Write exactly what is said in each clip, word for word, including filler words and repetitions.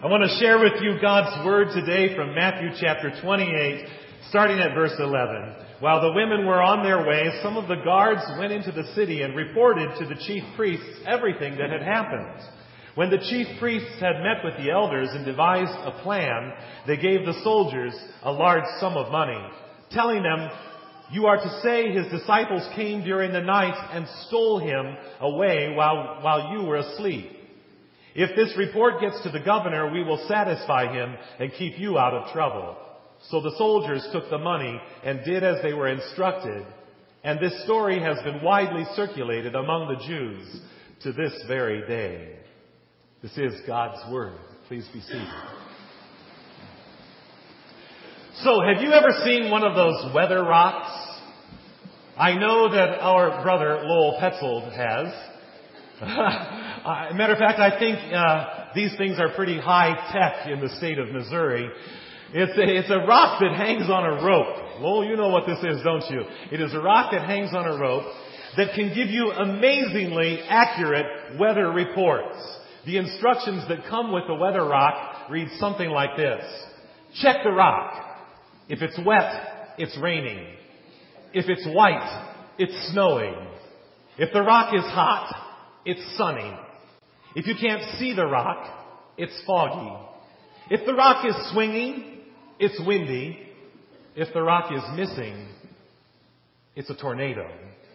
I want to share with you God's Word today from Matthew chapter twenty-eight, starting at verse eleven. While the women were on their way, some of the guards went into the city and reported to the chief priests everything that had happened. When the chief priests had met with the elders and devised a plan, they gave the soldiers a large sum of money, telling them, "You are to say his disciples came during the night and stole him away while, while you were asleep. If this report gets to the governor, we will satisfy him and keep you out of trouble." So the soldiers took the money and did as they were instructed. And this story has been widely circulated among the Jews to this very day. This is God's Word. Please be seated. So, have you ever seen one of those weather rocks? I know that our brother Lowell Petzold has. Uh, matter of fact, I think uh, these things are pretty high tech in the state of Missouri. It's a, it's a rock that hangs on a rope. Lowell, you know what this is, don't you? It is a rock that hangs on a rope that can give you amazingly accurate weather reports. The instructions that come with the weather rock read something like this. Check the rock. If it's wet, it's raining. If it's white, it's snowing. If the rock is hot, it's sunny. If you can't see the rock, it's foggy. If the rock is swinging, it's windy. If the rock is missing, it's a tornado.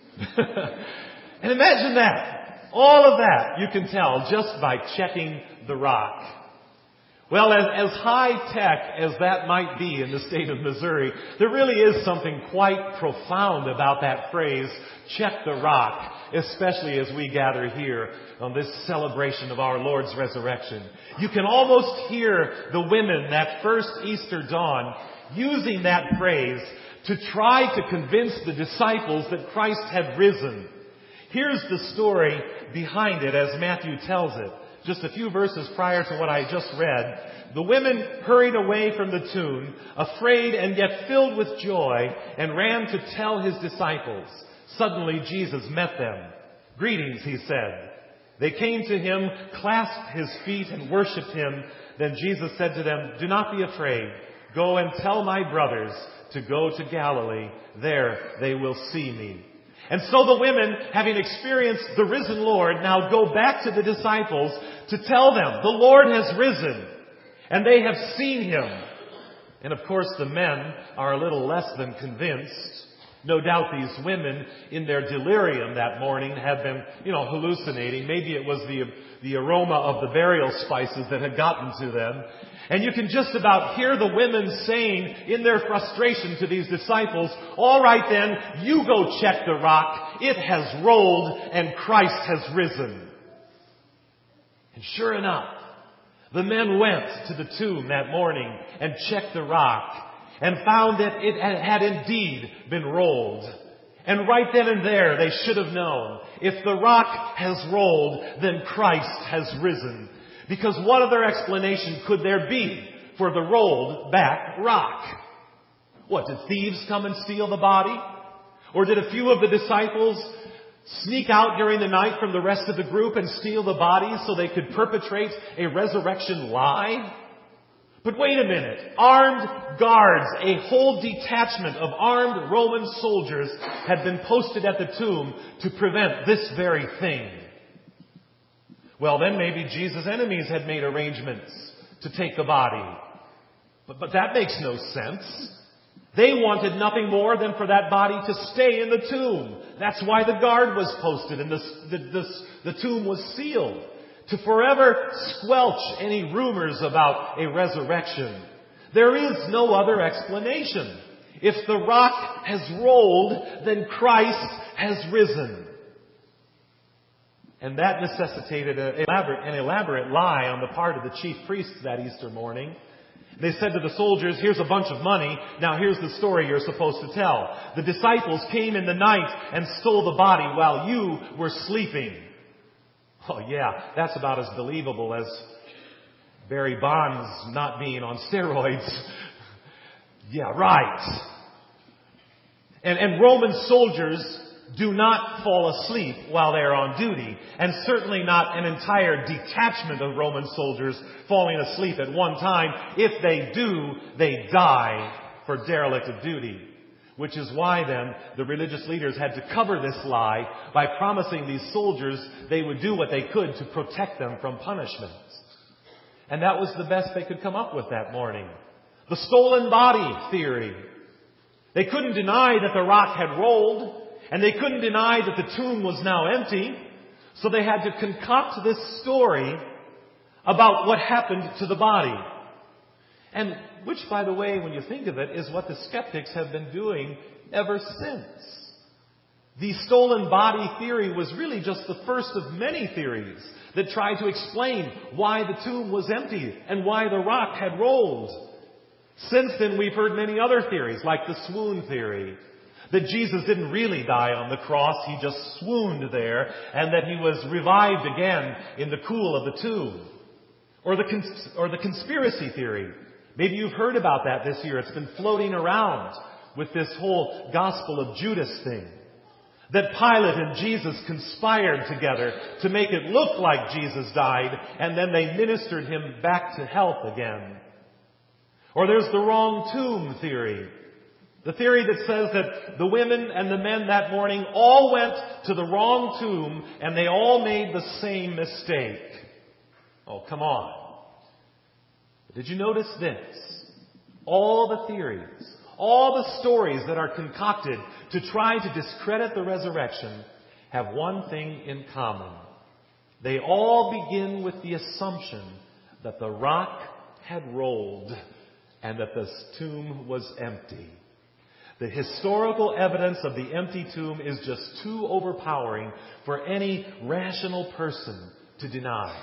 And imagine that. All of that you can tell just by checking the rock. Well, as, as high-tech as that might be in the state of Missouri, there really is something quite profound about that phrase, check the rock, especially as we gather here on this celebration of our Lord's resurrection. You can almost hear the women that first Easter dawn using that phrase to try to convince the disciples that Christ had risen. Here's the story behind it as Matthew tells it. Just a few verses prior to what I just read, the women hurried away from the tomb, afraid and yet filled with joy, and ran to tell his disciples. Suddenly Jesus met them. "Greetings," he said. They came to him, clasped his feet, and worshipped him. Then Jesus said to them, "Do not be afraid. Go and tell my brothers to go to Galilee. There they will see me." And so the women, having experienced the risen Lord, now go back to the disciples to tell them, "The Lord has risen," and they have seen him. And of course the men are a little less than convinced. No doubt these women, in their delirium that morning, had been, you know, hallucinating. Maybe it was the, the aroma of the burial spices that had gotten to them. And you can just about hear the women saying in their frustration to these disciples, "All right then, you go check the rock. It has rolled and Christ has risen." And sure enough, the men went to the tomb that morning and checked the rock and found that it had indeed been rolled. And right then and there, they should have known, if the rock has rolled, then Christ has risen. Because what other explanation could there be for the rolled back rock? What, did thieves come and steal the body? Or did a few of the disciples sneak out during the night from the rest of the group and steal the body so they could perpetrate a resurrection lie? But wait a minute. Armed guards, a whole detachment of armed Roman soldiers had been posted at the tomb to prevent this very thing. Well, then maybe Jesus' enemies had made arrangements to take the body. But, but that makes no sense. They wanted nothing more than for that body to stay in the tomb. That's why the guard was posted and the, the, the, the tomb was sealed. To forever squelch any rumors about a resurrection. There is no other explanation. If the rock has rolled, then Christ has risen. And that necessitated an elaborate, an elaborate lie on the part of the chief priests that Easter morning. They said to the soldiers, "Here's a bunch of money. Now here's the story you're supposed to tell. The disciples came in the night and stole the body while you were sleeping." Oh yeah, that's about as believable as Barry Bonds not being on steroids. Yeah, right. And, and Roman soldiers do not fall asleep while they are on duty, and certainly not an entire detachment of Roman soldiers falling asleep at one time. If they do, they die for derelict of duty. Which is why then the religious leaders had to cover this lie by promising these soldiers they would do what they could to protect them from punishment. And that was the best they could come up with that morning. The stolen body theory. They couldn't deny that the rock had rolled, and they couldn't deny that the tomb was now empty, so they had to concoct this story about what happened to the body. And which, by the way, when you think of it, is what the skeptics have been doing ever since. The stolen body theory was really just the first of many theories that tried to explain why the tomb was empty and why the rock had rolled. Since then, we've heard many other theories, like the swoon theory, that Jesus didn't really die on the cross, he just swooned there, and that he was revived again in the cool of the tomb. Or the, cons- or the conspiracy theory. Maybe you've heard about that this year. It's been floating around with this whole Gospel of Judas thing. That Pilate and Jesus conspired together to make it look like Jesus died, and then they ministered him back to health again. Or there's the wrong tomb theory. The theory that says that the women and the men that morning all went to the wrong tomb and they all made the same mistake. Oh, come on. Did you notice this? All the theories, all the stories that are concocted to try to discredit the resurrection have one thing in common. They all begin with the assumption that the rock had rolled and that the tomb was empty. The historical evidence of the empty tomb is just too overpowering for any rational person to deny.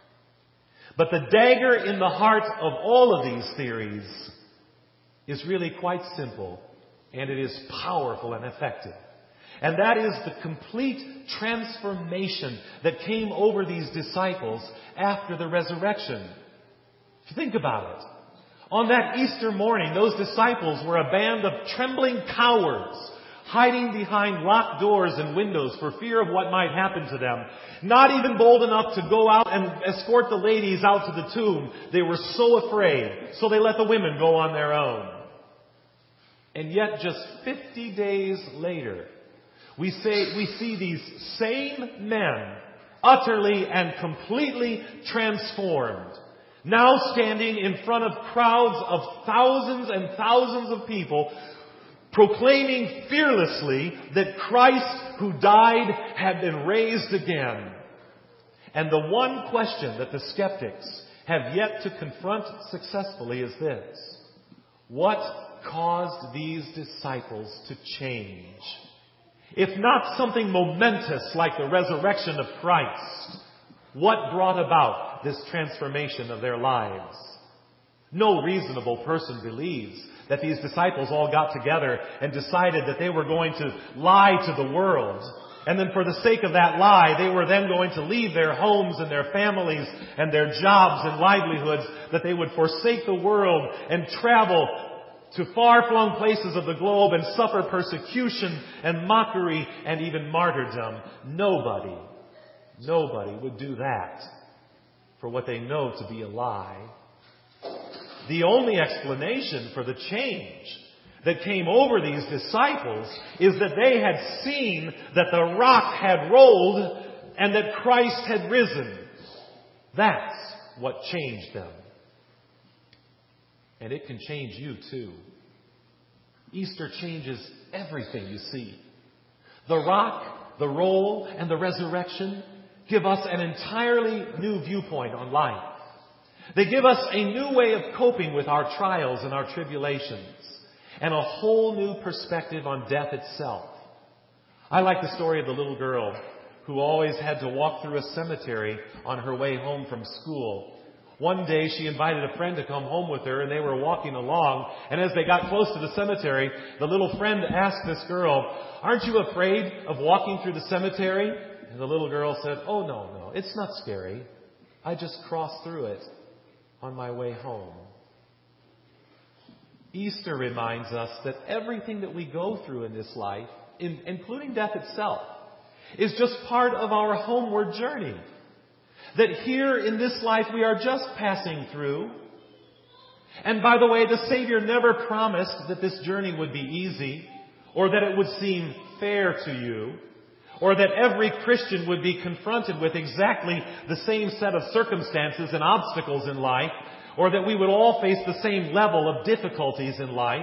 But the dagger in the heart of all of these theories is really quite simple, and it is powerful and effective. And that is the complete transformation that came over these disciples after the resurrection. Think about it. On that Easter morning, those disciples were a band of trembling cowards, hiding behind locked doors and windows for fear of what might happen to them. Not even bold enough to go out and escort the ladies out to the tomb. They were so afraid, so they let the women go on their own. And yet, just fifty days later, we say we see these same men, utterly and completely transformed, now standing in front of crowds of thousands and thousands of people, proclaiming fearlessly that Christ who died had been raised again. And the one question that the skeptics have yet to confront successfully is this: what caused these disciples to change? If not something momentous like the resurrection of Christ, what brought about this transformation of their lives? No reasonable person believes that these disciples all got together and decided that they were going to lie to the world. And then for the sake of that lie, they were then going to leave their homes and their families and their jobs and livelihoods, that they would forsake the world and travel to far-flung places of the globe and suffer persecution and mockery and even martyrdom. Nobody, nobody would do that for what they know to be a lie. The only explanation for the change that came over these disciples is that they had seen that the rock had rolled and that Christ had risen. That's what changed them. And it can change you too. Easter changes everything, you see. The rock, the roll, and the resurrection give us an entirely new viewpoint on life. They give us a new way of coping with our trials and our tribulations, and a whole new perspective on death itself. I like the story of the little girl who always had to walk through a cemetery on her way home from school. One day she invited a friend to come home with her, and they were walking along, and as they got close to the cemetery, the little friend asked this girl, "Aren't you afraid of walking through the cemetery?" And the little girl said, "Oh, no, no, it's not scary. I just crossed through it on my way home." Easter reminds us that everything that we go through in this life in, including death itself, is just part of our homeward journey. That here in this life we are just passing through. And by the way, the Savior never promised that this journey would be easy, or that it would seem fair to you, or that every Christian would be confronted with exactly the same set of circumstances and obstacles in life, or that we would all face the same level of difficulties in life.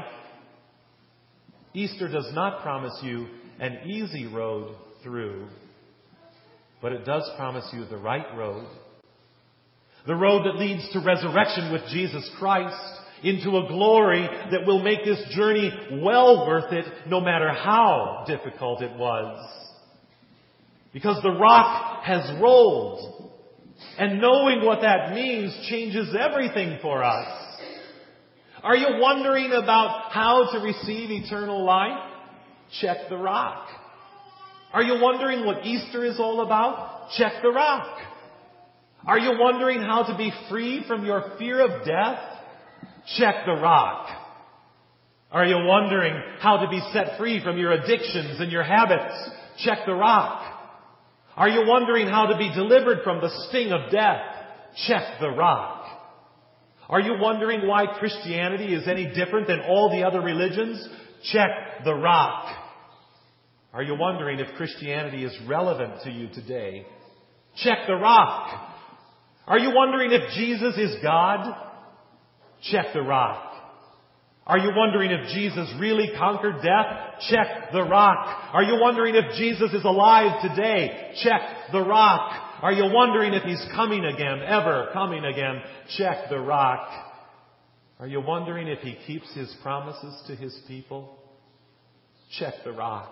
Easter does not promise you an easy road through, but it does promise you the right road. The road that leads to resurrection with Jesus Christ, into a glory that will make this journey well worth it, no matter how difficult it was. Because the rock has rolled. And knowing what that means changes everything for us. Are you wondering about how to receive eternal life? Check the rock. Are you wondering what Easter is all about? Check the rock. Are you wondering how to be free from your fear of death? Check the rock. Are you wondering how to be set free from your addictions and your habits? Check the rock. Are you wondering how to be delivered from the sting of death? Check the rock. Are you wondering why Christianity is any different than all the other religions? Check the rock. Are you wondering if Christianity is relevant to you today? Check the rock. Are you wondering if Jesus is God? Check the rock. Are you wondering if Jesus really conquered death? Check the rock. Are you wondering if Jesus is alive today? Check the rock. Are you wondering if He's coming again, ever coming again? Check the rock. Are you wondering if He keeps His promises to His people? Check the rock.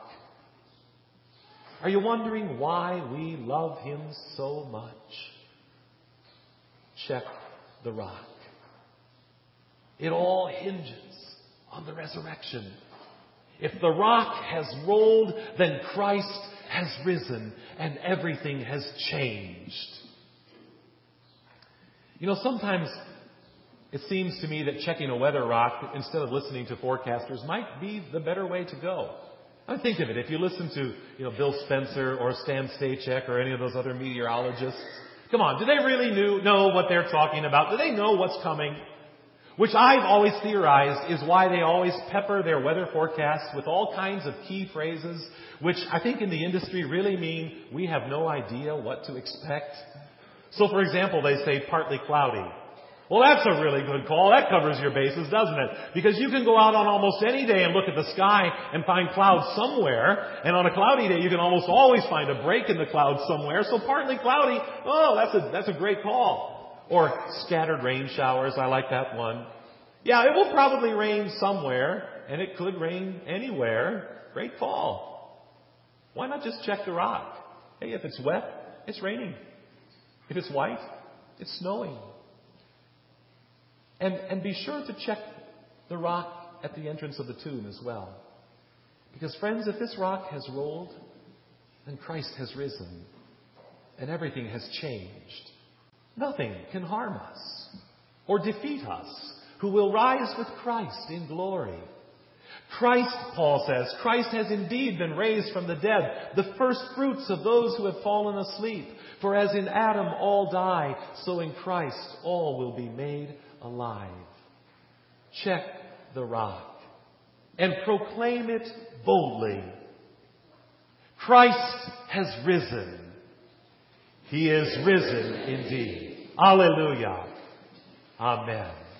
Are you wondering why we love Him so much? Check the rock. It all hinges on the resurrection. If the rock has rolled, then Christ has risen and everything has changed. You know, sometimes it seems to me that checking a weather rock instead of listening to forecasters might be the better way to go. I think of it. If you listen to, you know, Bill Spencer or Stan Stachek or any of those other meteorologists, come on, do they really knew, know what they're talking about? Do they know what's coming? Which I've always theorized is why they always pepper their weather forecasts with all kinds of key phrases, which I think in the industry really mean we have no idea what to expect. So, for example, they say partly cloudy. Well, that's a really good call. That covers your bases, doesn't it? Because you can go out on almost any day and look at the sky and find clouds somewhere. And on a cloudy day, you can almost always find a break in the clouds somewhere. So partly cloudy, oh, that's a, that's a great call. Or scattered rain showers. I like that one. Yeah, it will probably rain somewhere, and it could rain anywhere. Great call. Why not just check the rock? Hey, if it's wet, it's raining. If it's white, it's snowing. And, and be sure to check the rock at the entrance of the tomb as well. Because friends, if this rock has rolled, then Christ has risen. And everything has changed. Nothing can harm us or defeat us who will rise with Christ in glory. Christ, Paul says, Christ has indeed been raised from the dead, the first fruits of those who have fallen asleep. For as in Adam all die, so in Christ all will be made alive. Check the rock and proclaim it boldly. Christ has risen. He is risen indeed. Alleluia. Amen.